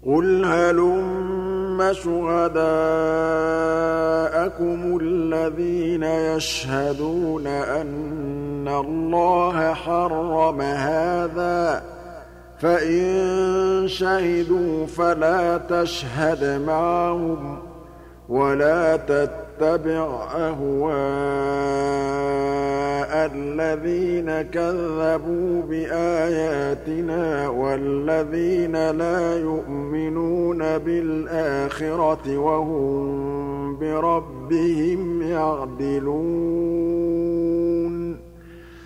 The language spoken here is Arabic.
قُلْ هَلُمَّ شُهَدَاءَكُمُ الَّذِينَ يَشْهَدُونَ أَنَّ اللَّهَ حَرَّمَ هَٰذَا ۖ فَإِن شَهِدُوا فَلَا تَشْهَدْ مَعَهُمْ ۚ وَلَا تَتَّبِعْ أَهْوَاءَ الَّذِينَ كَذَّبُوا بِآيَاتِنَا وَالَّذِينَ لَا يُؤْمِنُونَ بِالْآخِرَةِ وَهُم بِرَبِّهِمْ يَعْدِلُونَ